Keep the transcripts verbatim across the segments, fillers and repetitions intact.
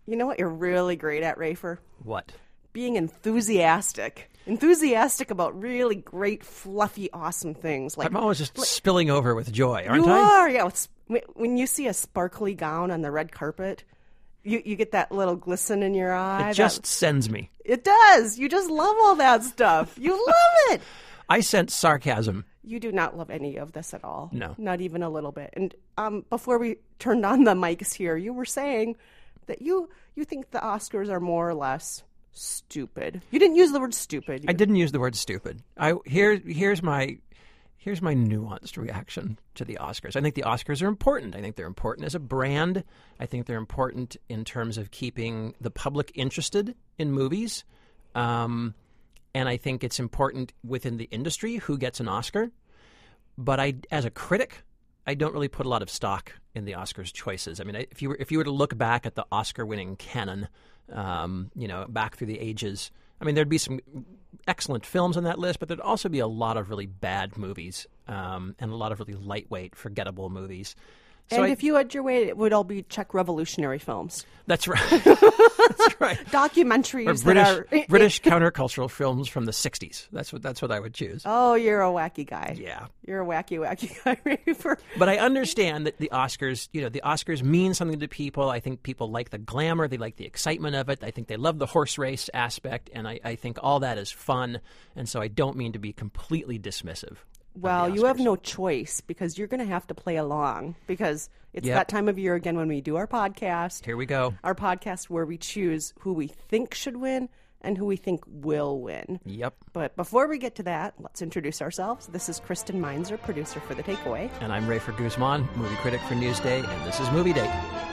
You know what you're really great at, Rafer? What? Being enthusiastic. Enthusiastic about really great, fluffy, awesome things. Like I'm always just like, spilling over with joy, aren't you I? You are, yeah. With, when you see a sparkly gown on the red carpet, you, you get that little glisten in your eye. It just that, sends me. It does. You just love all that stuff. You love it. I sense sarcasm. You do not love any of this at all. No. Not even a little bit. And um, before we turned on the mics here, you were saying that you, you think the Oscars are more or less stupid. You didn't use the word stupid. I didn't use the word stupid. I here here's my here's my nuanced reaction to the Oscars. I think the Oscars are important. I think they're important as a brand. I think they're important in terms of keeping the public interested in movies. Um, and I think it's important within the industry who gets an Oscar. But I, as a critic, I don't really put a lot of stock in the Oscars choices. I mean, if you were if you were to look back at the Oscar-winning canon, um, you know, back through the ages, I mean, there'd be some excellent films on that list, but there'd also be a lot of really bad movies um, and a lot of really lightweight, forgettable movies. So and I, if you had your way, it would all be Czech revolutionary films. That's right. That's right. Documentaries or British, that are British countercultural films from the sixties. That's what that's what I would choose. Oh, you're a wacky guy. Yeah, you're a wacky, wacky guy, Rafer. But I understand that the Oscars, you know, the Oscars mean something to people. I think people like the glamour, they like the excitement of it. I think they love the horse race aspect, and I, I think all that is fun. And so I don't mean to be completely dismissive. Well, you have no choice because you're going to have to play along because it's yep. that time of year again when we do our podcast. Here we go. Our podcast where we choose who we think should win and who we think will win. Yep. But before we get to that, let's introduce ourselves. This is Kristen Meinzer, producer for The Takeaway. And I'm Rafer Guzman, movie critic for Newsday, and this is Movie Date.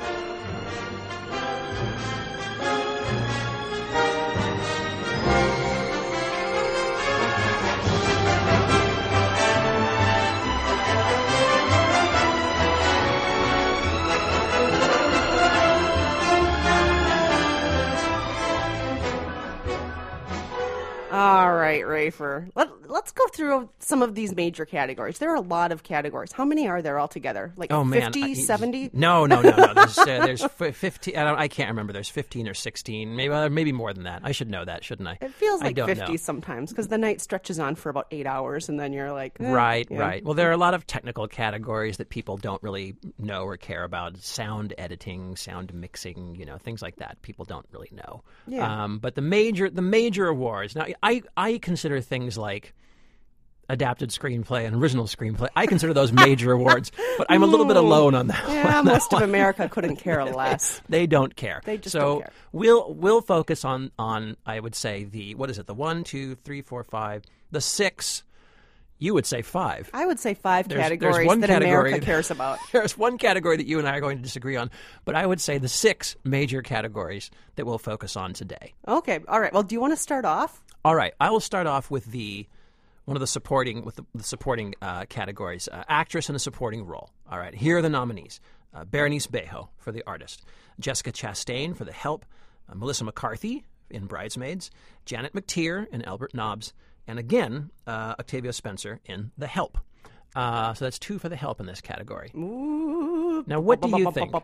All right, Rafer. Let, let's go through some of these major categories. There are a lot of categories. How many are there altogether? Like oh, man. fifty, I, seventy? No, no, no, no. There's, uh, there's fifteen. I, don't, I can't remember. There's fifteen or sixteen. Maybe uh, maybe more than that. I should know that, shouldn't I? It feels like I don't fifty know. sometimes because the night stretches on for about eight hours and then you're like... Eh, right, yeah. right. Well, there are a lot of technical categories that people don't really know or care about. Sound editing, sound mixing, you know, things like that. People don't really know. Yeah. Um, but the major the major awards... Now, I, I consider things like adapted screenplay and original screenplay. I consider those major awards, but I'm a little bit alone on that. Yeah, on that most one. of America couldn't care less. they, they don't care. They just so don't care. we'll we'll focus on on I would say the what is it? The one, two, three, four, five, the six. You would say five. I would say five there's, categories there's one that category America cares about. There's one category that you and I are going to disagree on, but I would say the six major categories that we'll focus on today. Okay. All right. Well, do you want to start off? All right. I will start off with the one of the supporting with the, the supporting uh, categories: uh, actress in a supporting role. All right. Here are the nominees: uh, Berenice Bejo for The Artist, Jessica Chastain for The Help, uh, Melissa McCarthy in Bridesmaids, Janet McTeer in Albert Nobbs, and again uh, Octavia Spencer in The Help. Uh, so that's two for The Help in this category. Ooh. Now, what do you think?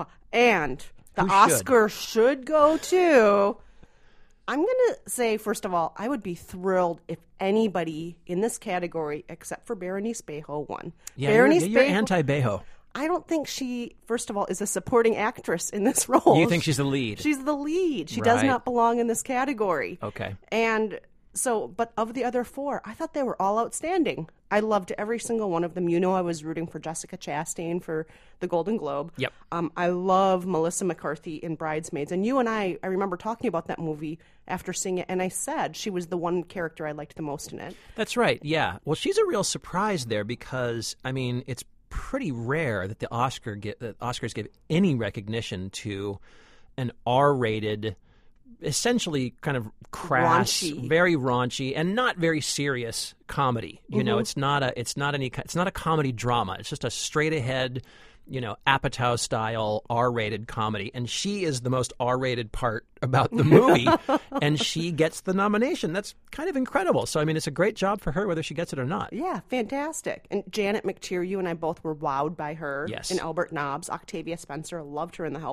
And the Who should? Oscar should go to... I'm going to say, first of all, I would be thrilled if anybody in this category, except for Berenice Bejo, won. Yeah, Berenice you're, you're Bejo, anti-Bejo. I don't think she, first of all, is a supporting actress in this role. You think she's the lead? She's the lead. She does Right. not belong in this category. Okay. And so, but of the other four, I thought they were all outstanding. I loved every single one of them. You know, I was rooting for Jessica Chastain for the Golden Globe. Yep. Um, I love Melissa McCarthy in Bridesmaids. And you and I, I remember talking about that movie after seeing it, and I said she was the one character I liked the most in it. That's right, yeah. Well, she's a real surprise there because, I mean, it's pretty rare that the Oscar get, that Oscars give any recognition to an R-rated, essentially kind of crass, Raunchy. very raunchy, and not very serious comedy. You Mm-hmm. know, it's not a, it's not any, it's not a comedy drama. It's just a straight ahead, you know, Apatow style R-rated comedy, and she is the most R-rated part about the movie, and she gets the nomination. That's kind of incredible. So I mean, it's a great job for her, whether she gets it or not. Yeah, fantastic. And Janet McTeer, you and I both were wowed by her Yes. in Albert Nobbs. Octavia Spencer, loved her in The Help.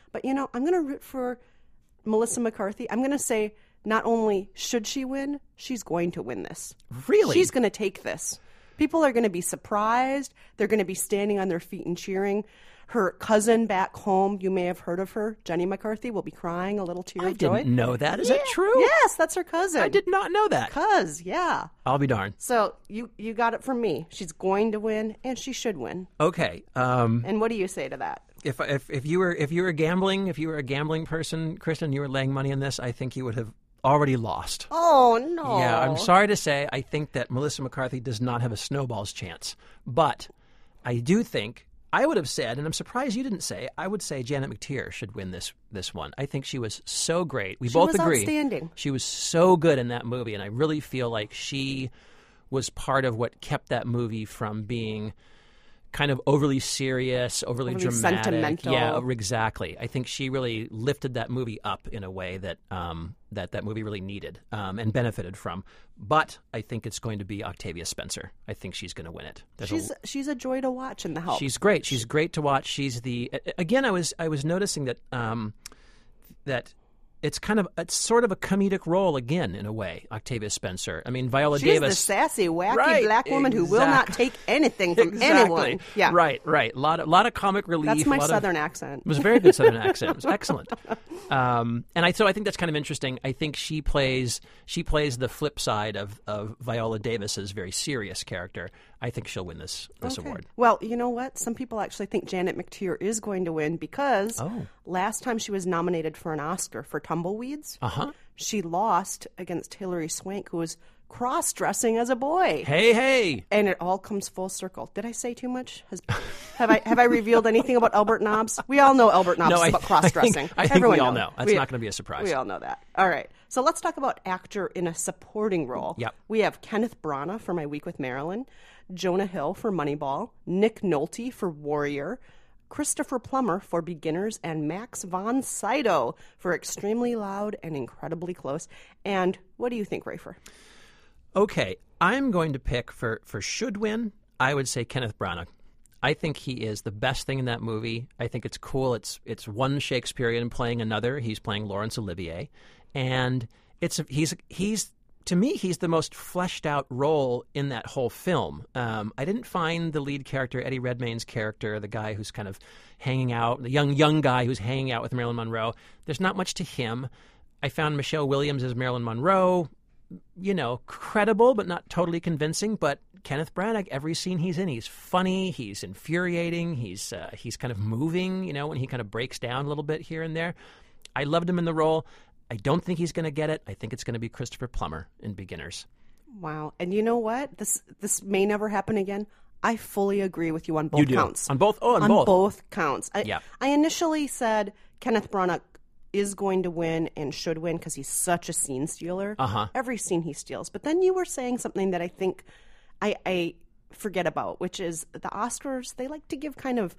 But, you know, I'm going to root for Melissa McCarthy. I'm going to say not only should she win, she's going to win this. Really? She's going to take this. People are going to be surprised. They're going to be standing on their feet and cheering. Her cousin back home, you may have heard of her, Jenny McCarthy, will be crying a little tear I of joy. didn't know that. Is Yeah. that true? Yes, that's her cousin. I did not know that. Cuz, yeah. I'll be darned. So you, you got it from me. She's going to win, and she should win. Okay. Um, And what do you say to that? if if if you were if you were gambling, if you were a gambling person, Kristen, you were laying money on this, I think you would have already lost. Oh, no. Yeah, I'm sorry to say, I think that Melissa McCarthy does not have a snowball's chance. But I do think, I would have said, and I'm surprised you didn't say, I would say Janet McTeer should win this this one. I think she was so great. We She both was agree. outstanding. She was so good in that movie, and I really feel like she was part of what kept that movie from being kind of overly serious, overly, Overly dramatic. sentimental. Yeah, exactly. I think she really lifted that movie up in a way that um, that that movie really needed um, and benefited from. But I think it's going to be Octavia Spencer. I think she's going to win it. There's She's a, she's a joy to watch in The Help. she's great. She's great to watch. She's the again. I was I was noticing that um, that. It's kind of, it's sort of a comedic role again, in a way, Octavia Spencer. I mean, Viola She's Davis. the sassy, wacky Right, black woman who will not exactly. take anything from Exactly. anyone. Yeah, Right, right. A lot of, lot of comic relief. that's my a lot southern of, accent. It was a very good southern accent. It was excellent. Um, and I so I think that's kind of interesting. I think she plays she plays the flip side of, of Viola Davis's very serious character. I think she'll win this this Okay. award. Well, you know what? Some people actually think Janet McTeer is going to win because Oh. last time she was nominated for an Oscar for Tumbleweeds, Uh-huh. she lost against Hilary Swank, who was cross-dressing as a boy. Hey, hey. And it all comes full circle. Did I say too much? Has, have I have I revealed anything about Albert Nobbs? We all know Albert Nobbs No, is I- about I cross-dressing. think- I think Everyone we all knows. know. That's We- not gonna be a surprise. We all know that. All right. So let's talk about actor in a supporting role. Yep. We have Kenneth Branagh for My Week with Marilyn, Jonah Hill for Moneyball, Nick Nolte for Warrior, Christopher Plummer for Beginners, and Max von Sydow for Extremely Loud and Incredibly Close. And what do you think, Rafer? Okay, I'm going to pick for, for should win, I would say Kenneth Branagh. I think he is the best thing in that movie. I think it's cool. It's it's one Shakespearean playing another. He's playing Laurence Olivier, and it's he's he's to me he's the most fleshed out role in that whole film. Um, I didn't find the lead character, Eddie Redmayne's character, the guy who's kind of hanging out, the young young guy who's hanging out with Marilyn Monroe. There's not much to him. I found Michelle Williams as Marilyn Monroe, you know, credible but not totally convincing. But Kenneth Branagh, every scene he's in, he's funny, he's infuriating, he's uh, he's kind of moving, you know, when he kind of breaks down a little bit here and there. I loved him in the role. I don't think he's going to get it. I think it's going to be Christopher Plummer in Beginners. Wow. And you know what? This this may never happen again. I fully agree with you on both You do. counts. On both? Oh, on, on both. both counts. I, Yeah. I initially said Kenneth Branagh is going to win and should win because he's such a scene stealer. Uh-huh. Every scene he steals. But then you were saying something that I think I, I forget about, which is the Oscars, they like to give kind of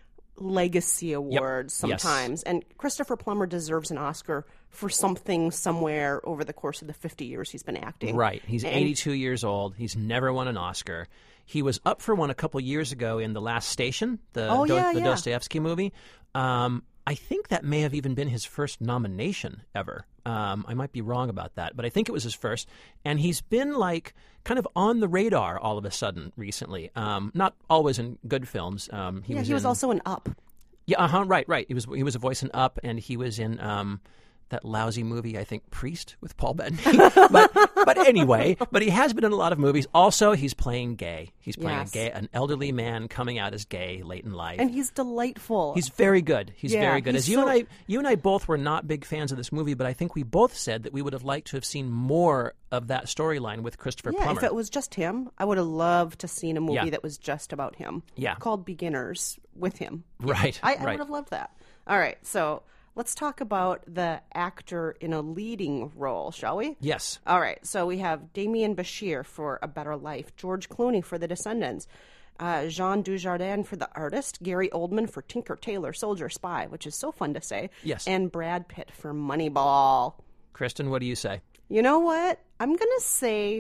legacy awards Yes. sometimes. And Christopher Plummer deserves an Oscar for something somewhere over the course of the fifty years he's been acting. Right. He's And- eighty-two years old. He's never won an Oscar. He was up for one a couple years ago in The Last Station, the, Oh, Do- yeah, the yeah. Dostoevsky movie. Um, I think that may have even been his first nomination ever. Um, I might be wrong about that, but I think it was his first. And he's been like kind of on the radar all of a sudden recently. Um, not always in good films. Um, he Yeah, was he was in- also an Up. Yeah, uh huh. Right, right. He was he was a voice in Up, and he was in um, that lousy movie, I think, Priest with Paul Bettany. but but anyway, but he has been in a lot of movies. Also, he's playing gay. He's playing Yes. a gay, an elderly man coming out as gay late in life. And he's delightful. He's very good. He's Yeah, very good. he's As you so- and I, you and I both were not big fans of this movie, but I think we both said that we would have liked to have seen more of that storyline with Christopher Yeah, Plummer. if it was just him, I would have loved to seen a movie Yeah. that was just about him. Yeah. Called Beginners with him. Right, I, I right. would have loved that. All right, so let's talk about the actor in a leading role, shall we? Yes. All right, so we have Damien Bashir for A Better Life, George Clooney for The Descendants, uh, Jean Dujardin for The Artist, Gary Oldman for Tinker Tailor Soldier Spy, which is so fun to say, Yes. and Brad Pitt for Moneyball. Kristen, what do you say? You know what? I'm going to say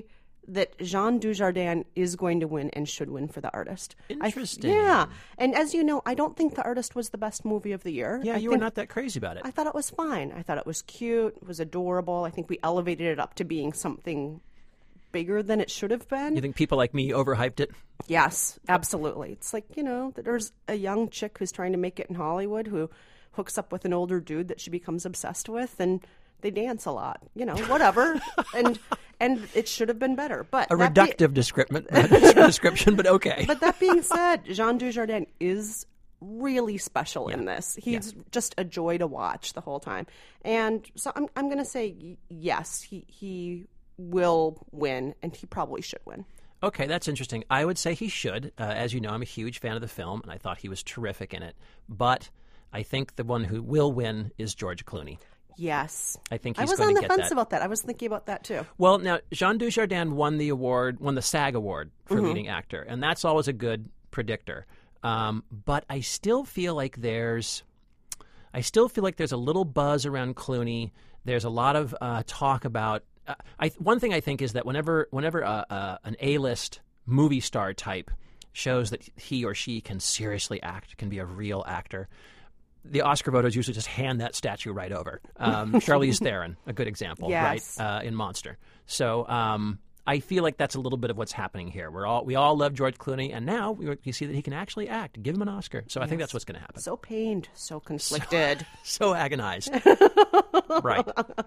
that Jean Dujardin is going to win and should win for The Artist. Interesting. I, yeah. And as you know, I don't think The Artist was the best movie of the year. Yeah, I you think, were not that crazy about it. I thought it was fine. I thought it was cute. It was adorable. I think we elevated it up to being something bigger than it should have been. You think people like me overhyped it? Yes, absolutely. It's like, you know, there's a young chick who's trying to make it in Hollywood who hooks up with an older dude that she becomes obsessed with, and they dance a lot, you know, whatever. and and it should have been better. But A that reductive be- description, description, but okay. But that being said, Jean Dujardin is really special Yeah. in this. He's Yeah. just a joy to watch the whole time. And so I'm I'm going to say y- yes, he he will win, and he probably should win. Okay, that's interesting. I would say he should. Uh, as you know, I'm a huge fan of the film, and I thought he was terrific in it. But I think the one who will win is George Clooney. Yes. I think I he's was going on to the get fence that. about that. I was thinking about that too. Well, now, Jean Dujardin won the award, won the SAG award for Mm-hmm. leading actor, and that's always a good predictor. Um, but I still feel like there's, I still feel like there's a little buzz around Clooney. There's a lot of uh, talk about. Uh, I one thing I think is that whenever whenever uh, uh, an A-list movie star type shows that he or she can seriously act, can be a real actor, the Oscar voters usually just hand that statue right over. Um, Charlize Theron, a good example, Yes. right, uh, in Monster. So um, I feel like that's a little bit of what's happening here. We're all we all love George Clooney, and now we, you see that he can actually act. Give him an Oscar. So I think that's what's going to happen. So pained, so conflicted. So agonized. Right.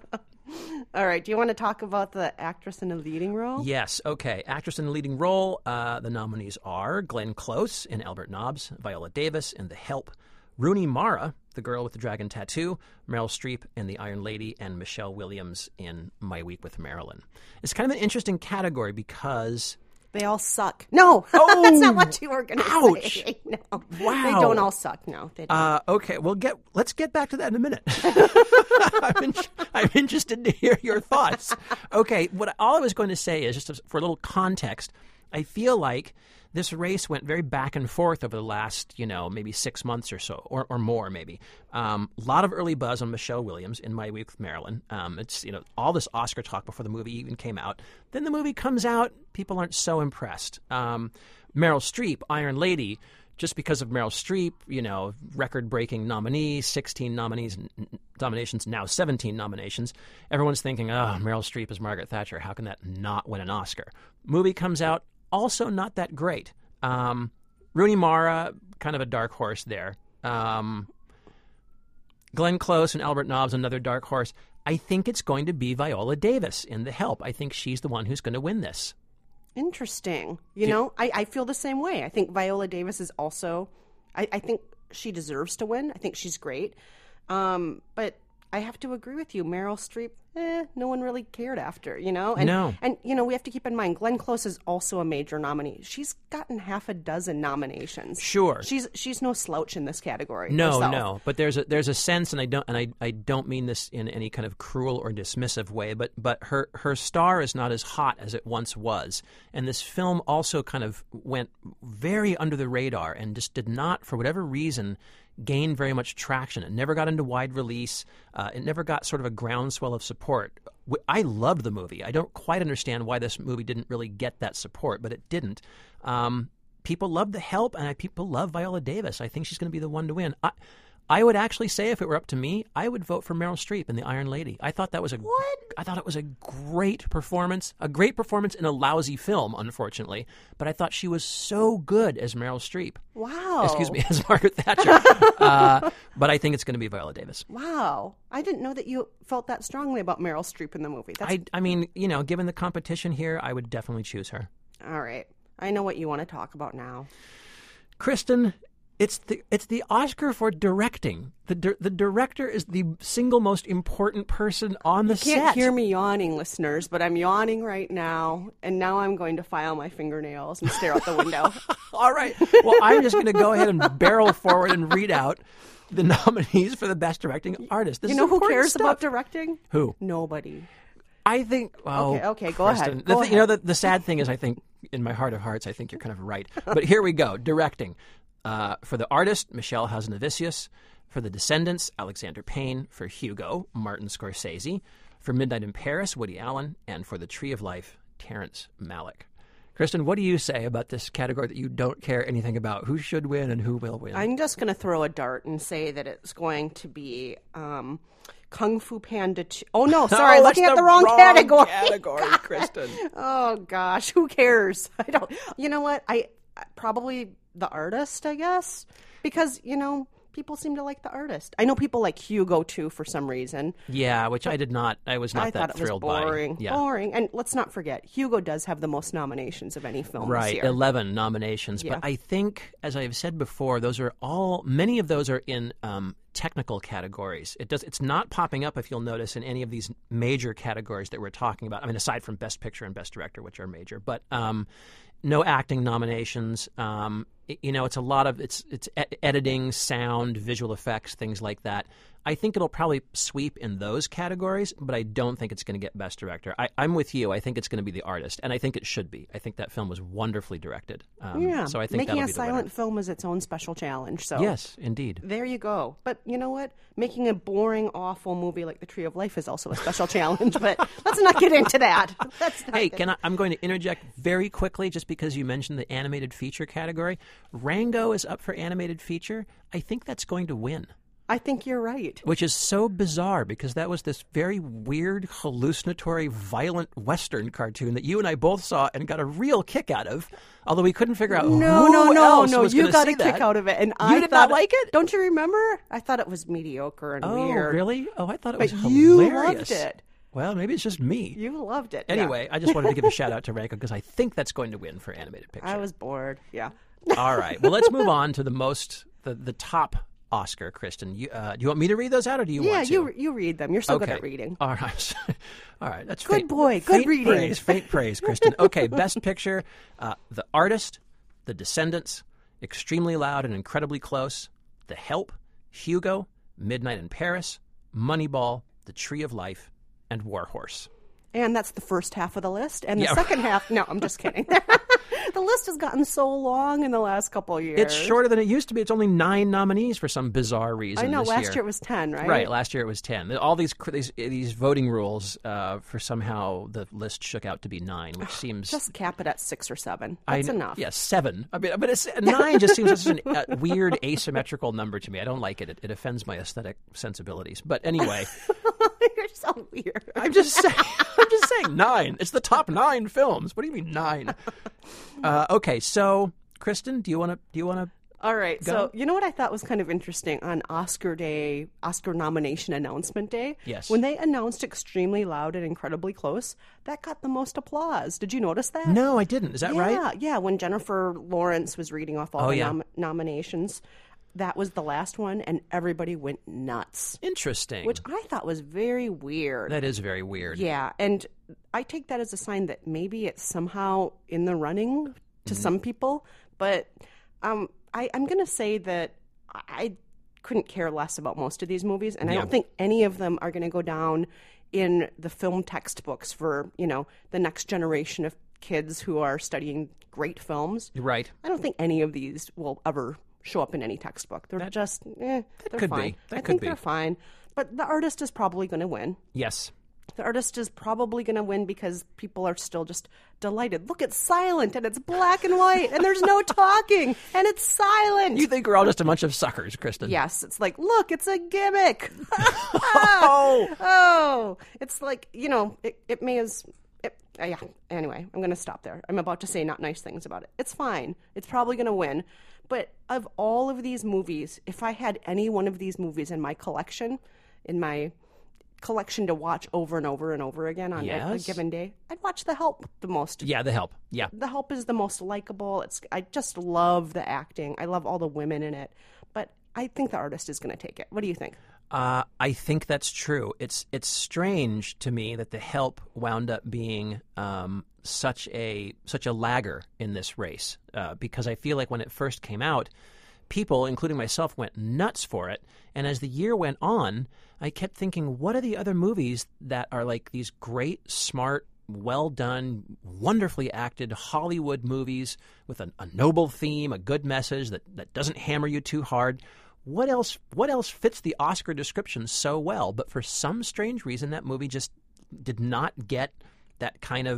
All right. Do you want to talk about the actress in the leading role? Yes. Okay. Actress in the leading role. Uh, the nominees are Glenn Close in Albert Nobbs, Viola Davis in The Help, Rooney Mara, the girl with the dragon tattoo, Meryl Streep in The Iron Lady, and Michelle Williams in My Week with Marilyn. It's kind of an interesting category because They all suck. No, Oh, that's not what you were going to ouch. say. No, Wow. they don't all suck. No, they don't. Uh, okay, well, get let's get back to that in a minute. I'm, in, I'm interested to hear your thoughts. Okay, what all I was going to say is just for a little context. I feel like this race went very back and forth over the last, you know, maybe six months or so, or, or more maybe. A um, lot of early buzz on Michelle Williams in My Week with Marilyn. Um, it's, you know, all this Oscar talk before the movie even came out. Then the movie comes out, people aren't so impressed. Um, Meryl Streep, Iron Lady, just because of Meryl Streep, you know, record-breaking nominee, sixteen nominees, n- nominations, now seventeen nominations. Everyone's thinking, oh, Meryl Streep is Margaret Thatcher. How can that not win an Oscar? Movie comes out, also not that great. Um, Rooney Mara, kind of a dark horse there. Um, Glenn Close and Albert Nobbs, another dark horse. I think it's going to be Viola Davis in The Help. I think she's the one who's going to win this. Interesting. You know, I, I feel the same way. I think Viola Davis is also, I, I think she deserves to win. I think she's great. Um, but I have to agree with you. Meryl Streep, eh, no one really cared after, you know? And, No. And, you know, we have to keep in mind, Glenn Close is also a major nominee. She's gotten half a dozen nominations. Sure. She's she's no slouch in this category. No, herself. no, but there's a there's a sense, and I don't and I, I don't mean this in any kind of cruel or dismissive way, but but her her star is not as hot as it once was, and this film also kind of went very under the radar and just did not, for whatever reason, gain very much traction. It never got into wide release. Uh, it never got sort of a groundswell of support. W- I loved the movie. I don't quite understand why this movie didn't really get that support, but it didn't. Um, people love The Help, and I, people love Viola Davis. I think she's going to be the one to win. I, I would actually say, if it were up to me, I would vote for Meryl Streep in The Iron Lady. I thought that was a What? I thought it was a great performance, a great performance in a lousy film, unfortunately. But I thought she was so good as Meryl Streep. Wow. Excuse me, as Margaret Thatcher. uh, but I think it's going to be Viola Davis. Wow. I didn't know that you felt that strongly about Meryl Streep in the movie. That's I, I mean, you know, given the competition here, I would definitely choose her. all right. I know what you want to talk about now. Kristen, it's the it's the Oscar for directing. The di- the director is the single most important person on the You can't set. hear me yawning, listeners, but I'm yawning right now, and now I'm going to file my fingernails and stare out the window. All right. Well, I'm just going to go ahead and barrel forward and read out the nominees for the best directing artist. This You is know who important cares stuff. about directing? Who? Nobody. I think. Oh, Okay, okay, go Kristen. ahead, The go thi- You know, ahead. the, the sad thing is, I think in my heart of hearts, I think you're kind of right. But here we go. Directing. Uh, for the artist, Michelle Hazanavicius. For the Descendants, Alexander Payne. For Hugo, Martin Scorsese. For Midnight in Paris, Woody Allen. And for The Tree of Life, Terrence Malick. Kristen, what do you say about this category that you don't care anything about? Who should win and who will win? I'm just going to throw a dart and say that it's going to be um, Kung Fu Panda two. Oh, no, sorry, oh, looking that's at the wrong, wrong category. category, Kristen. Oh, gosh, who cares? I don't. You know what? I probably The Artist, I guess, because, you know, people seem to like The Artist. I know people like Hugo, too, for some reason. Yeah, which I did not, I was not I that thought it was thrilled boring. by. Yeah. Boring. And let's not forget, Hugo does have the most nominations of any film Right, this year. eleven nominations. Yeah. But I think, as I have said before, those are all, many of those are in um, technical categories. It does, it's not popping up, if you'll notice, in any of these major categories that we're talking about. I mean, aside from Best Picture and Best Director, which are major. But um, no acting nominations. Um, it, you know, it's a lot of, it's, it's e- editing, sound, visual effects, things like that. I think it'll probably sweep in those categories, but I don't think it's going to get Best Director. I, I'm with you. I think it's going to be The Artist, and I think it should be. I think that film was wonderfully directed. Um, Yeah, so I think making that'll a be the silent winner. film is its own special challenge. So Yes, indeed. there you go. But you know what? Making a boring, awful movie like The Tree of Life is also a special challenge. But let's not get into that. Let's not Hey, get- can I, I'm going to interject very quickly, just because you mentioned the animated feature category. Rango is up for animated feature. I think that's going to win. I think you're right. Which is so bizarre, because that was this very weird, hallucinatory, violent Western cartoon that you and I both saw and got a real kick out of, although we couldn't figure out No, who no, no, else no. was You gonna got see a kick that. out of it, and You I did thought not like it? Don't you remember? I thought it was mediocre and Oh, weird. really? Oh, I thought it But was you hilarious. loved it. Well, maybe it's just me. You loved it. yeah. Anyway, I just wanted to give a shout out to Rango, because I think that's going to win for animated picture. I was bored. Yeah. All right. Well, let's move on to the most, the, the top Oscar, Kristen. You, uh, do you want me to read those out, or do you Yeah, want to? you you read them. You're so good Okay. at reading. All right. All right. That's Good faint, boy. Good faint reading. Praise, faint praise, Kristen. Okay. Best Picture: uh, The Artist, The Descendants, Extremely Loud and Incredibly Close, The Help, Hugo, Midnight in Paris, Moneyball, The Tree of Life, and War Horse. And that's the first half of the list. And the Yeah. second half, no, I'm just kidding. The list has gotten so long in the last couple of years. It's shorter than it used to be. It's only nine nominees for some bizarre reason. I know. this Last year. year it was ten, right? Right, last year it was ten. All these cr- these, these voting rules, uh, for somehow the list shook out to be nine, which seems Just cap it at six or seven. I That's kn- enough. Yeah, seven. I mean, but it's, nine just seems such a uh, weird asymmetrical number to me. I don't like it. it. It offends my aesthetic sensibilities. But anyway, You're so weird. I'm just saying. I'm just saying nine. It's the top nine films. What do you mean nine? Uh, okay, so Kristen, do you want to? Do you want to? All right. Go. So, you know what I thought was kind of interesting on Oscar Day, Oscar nomination announcement day? Yes. When they announced Extremely Loud and Incredibly Close, that got the most applause. Did you notice that? No, I didn't. Is that yeah, right? Yeah, when Jennifer Lawrence was reading off all Oh, the yeah. nom- nominations, that was the last one, and everybody went nuts, Interesting. which I thought was very weird. that is very weird. Yeah, and I take that as a sign that maybe it's somehow in the running to Mm-hmm. some people, but um, I, I'm going to say that I couldn't care less about most of these movies, and I Yeah. don't think any of them are going to go down in the film textbooks for, you know, the next generation of kids who are studying great films. Right. I don't think any of these will ever show up in any textbook. They're just, eh, they're could be. fine. That I could think be. they're fine. But the artist is probably going to win. Yes. The artist is probably going to win because people are still just delighted. Look, it's silent and it's black and white and there's no talking and it's silent. You think we're all just a bunch of suckers, Kristen? Yes, it's like, look, it's a gimmick. Oh. Oh, it's like, you know, it, it may as, it, uh, yeah. Anyway, I'm going to stop there. I'm about to say not nice things about it. It's fine. It's probably going to win. But of all of these movies, if I had any one of these movies in my collection, in my collection to watch over and over and over again on a- a, Yes. given day, I'd watch The Help the most. Yeah, The Help. Yeah. The Help is the most likable. It's I just love the acting. I love all the women in it. But I think the artist is going to take it. What do you think? Uh, I think that's true. It's it's strange to me that The Help wound up being um, such a such a lagger in this race, uh, because I feel like when it first came out, people, including myself, went nuts for it. And as the year went on, I kept thinking, what are the other movies that are like these great, smart, well done, wonderfully acted Hollywood movies with a, a noble theme, a good message that, that doesn't hammer you too hard? What else what else fits the Oscar description so well? But for some strange reason, that movie just did not get that kind of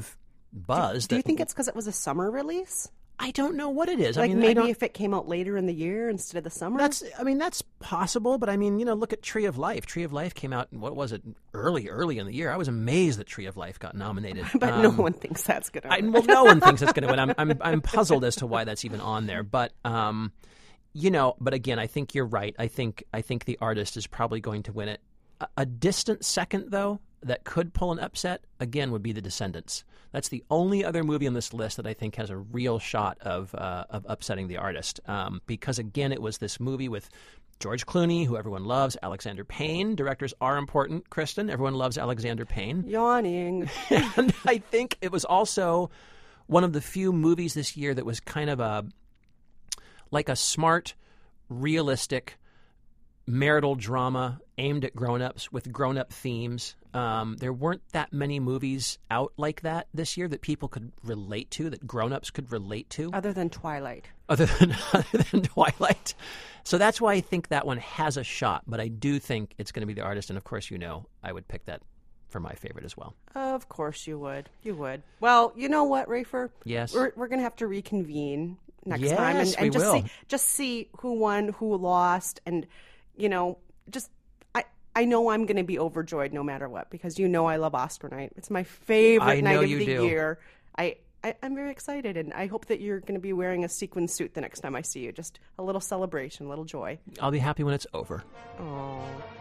buzz. Do, do you that, think it's because it was a summer release? I don't know what it is. Like I mean, I maybe don't- if it came out later in the year instead of the summer? That's, I mean, that's possible, but I mean, you know, look at Tree of Life. Tree of Life came out, what was it, early, early in the year. I was amazed that Tree of Life got nominated. But Um, no one thinks that's good. I, well, no one thinks it's going to win. I'm, I'm, I'm puzzled as to why that's even on there. But, um, you know, but again, I think you're right. I think, I think The Artist is probably going to win it. A, a distant second, though, that could pull an upset, again, would be The Descendants. That's the only other movie on this list that I think has a real shot of uh, of upsetting The Artist. Um, because, again, it was this movie with George Clooney, who everyone loves, Alexander Payne. Directors are important, Kristen. Everyone loves Alexander Payne. Yawning. And I think it was also one of the few movies this year that was kind of a like a smart, realistic marital drama aimed at grown-ups with grown-up themes. Um, there weren't that many movies out like that this year that people could relate to, that grown-ups could relate to, Other than Twilight. other than other than Twilight. So that's why I think that one has a shot. But I do think it's going to be The Artist, and of course, you know, I would pick that for my favorite as well. Of course you would. You would. Well, you know what, Rafer? Yes. We're, we're going to have to reconvene next Yes, time and, we and just will. see just see who won, who lost, and you know, just I I know I'm going to be overjoyed no matter what because you know I love Oscar night. It's my favorite I know night of you the do. year. I, I I'm very excited, and I hope that you're going to be wearing a sequin suit the next time I see you. Just a little celebration, a little joy. I'll be happy when it's over. Oh.